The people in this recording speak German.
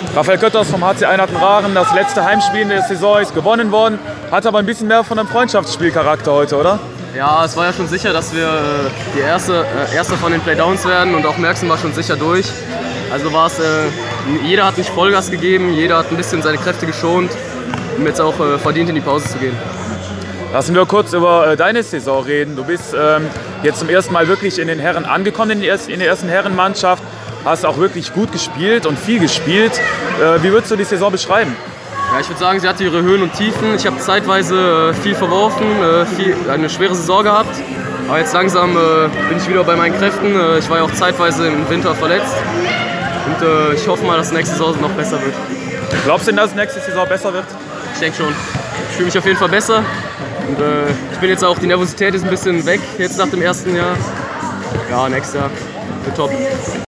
Raphael Kötters vom HC Einheiten Rahren, das letzte Heimspiel in der Saison ist gewonnen worden, hat aber ein bisschen mehr von einem Freundschaftsspielcharakter heute, oder? Ja, es war ja schon sicher, dass wir die erste von den Playdowns werden und auch Merksen war schon sicher durch. Also war es, jeder hat nicht Vollgas gegeben, jeder hat ein bisschen seine Kräfte geschont, um jetzt auch verdient in die Pause zu gehen. Lassen wir kurz über deine Saison reden. Du bist jetzt zum ersten Mal wirklich in den Herren angekommen, in der ersten Herrenmannschaft. Hast auch wirklich gut gespielt und viel gespielt. Wie würdest du die Saison beschreiben? Ja, ich würde sagen, sie hatte ihre Höhen und Tiefen. Ich habe zeitweise viel verworfen, eine schwere Saison gehabt. Aber jetzt langsam bin ich wieder bei meinen Kräften. Ich war ja auch zeitweise im Winter verletzt. Und ich hoffe mal, dass nächste Saison noch besser wird. Glaubst du denn, dass nächste Saison besser wird? Ich denke schon. Ich fühle mich auf jeden Fall besser. Und ich bin jetzt auch, die Nervosität ist ein bisschen weg, jetzt nach dem ersten Jahr. Ja, nächstes Jahr wird top.